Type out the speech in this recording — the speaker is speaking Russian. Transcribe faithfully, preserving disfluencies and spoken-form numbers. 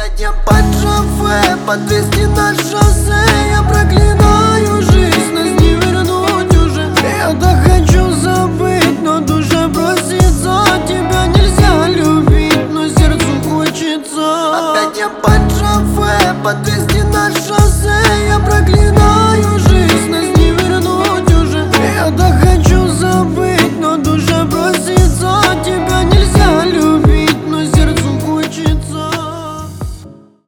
Опять я под шофе, подвезти на шоссе. Я проклинаю жизнь, нас не вернуть уже. Я так хочу забыть, но душа просится. Тебя нельзя любить, но сердцу хочется. Опять я под шофе, подвезти на шоссе. Я проклинаю